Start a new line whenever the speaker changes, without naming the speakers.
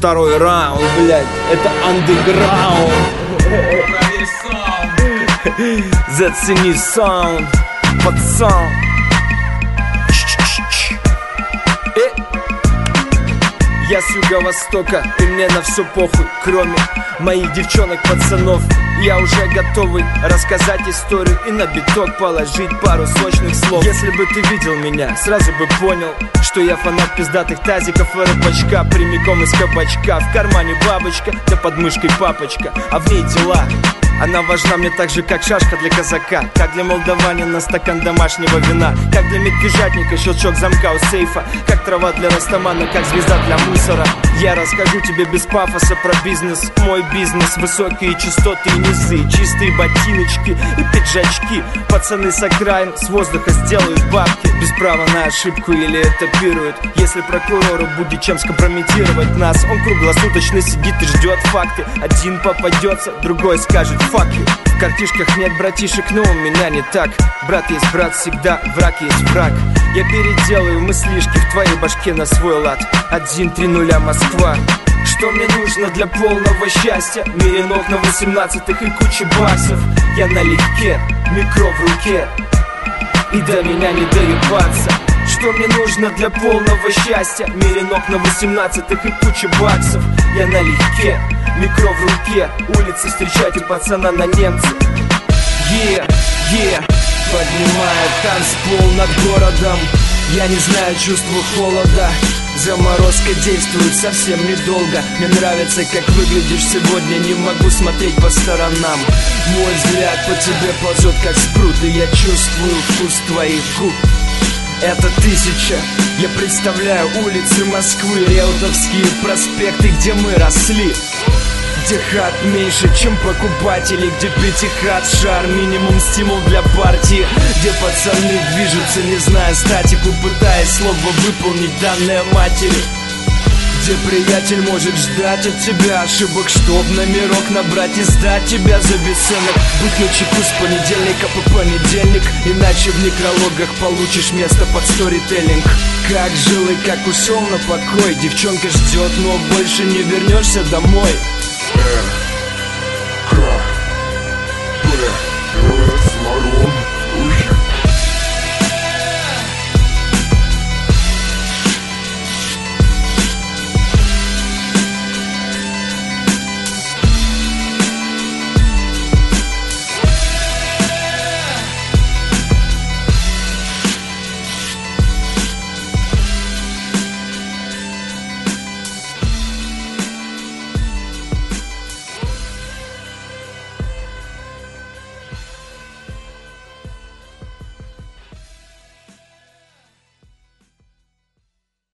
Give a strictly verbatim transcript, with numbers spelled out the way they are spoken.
второй раунд, блядь, это андеграунд. Зацени саунд, пацан. Я с юго-востока, и мне на все похуй, кроме моих девчонок, пацанов. Я уже готовый рассказать историю и на биток положить пару сочных слов. Если бы ты видел меня, сразу бы понял, что я фанат пиздатых тазиков и рыбачка, прямиком из кабачка. В кармане бабочка, да под мышкой папочка, а в ней дела. Она важна мне так же, как шашка для казака, как для молдаванина стакан домашнего вина, как для медвежатника щелчок замка у сейфа, как трава для растамана, как звезда для мусора. Я расскажу тебе без пафоса про бизнес. Мой бизнес, высокие частоты и низы, чистые ботиночки и пиджачки. Пацаны с окраин с воздуха сделают бабки без права на ошибку или этапируют. Если прокурору будет чем скомпрометировать нас, он круглосуточно сидит и ждет факты. Один попадется, другой скажет fuck you. В картишках нет братишек, но у меня не так. Брат есть брат всегда, враг есть враг. Я переделаю мыслишки в твоей башке на свой лад. Один, три, нуля, Москва. Что мне нужно для полного счастья? Миллионок на восемнадцатых и куча баксов. Я налегке, микро в руке, и до меня не доебаться. Что мне нужно для полного счастья? Миллионок на восемнадцатых и куча баксов. Я налегке, микро в руке, улицы встречайте пацана на немца. Yeah, yeah. Поднимая танцпол над городом, я не знаю чувства холода. Заморозка действует совсем недолго. Мне нравится, как выглядишь сегодня, не могу смотреть по сторонам. Мой взгляд по тебе ползет, как спрут, и я чувствую вкус твоих губ. Это тысяча. Я представляю улицы Москвы, Реутовские проспекты, где мы росли, где хат меньше, чем покупателей, где пятихат шар, минимум стимул для партии, где пацаны движутся, не зная статику, пытаясь слово выполнить данное матери, где приятель может ждать от тебя ошибок, чтоб номерок набрать и сдать тебя за бесценок. Будь начеку с понедельника по понедельник, иначе в некрологах получишь место под сторителлинг. Как жил и как ушел на покой, девчонка ждет, но больше не вернешься домой.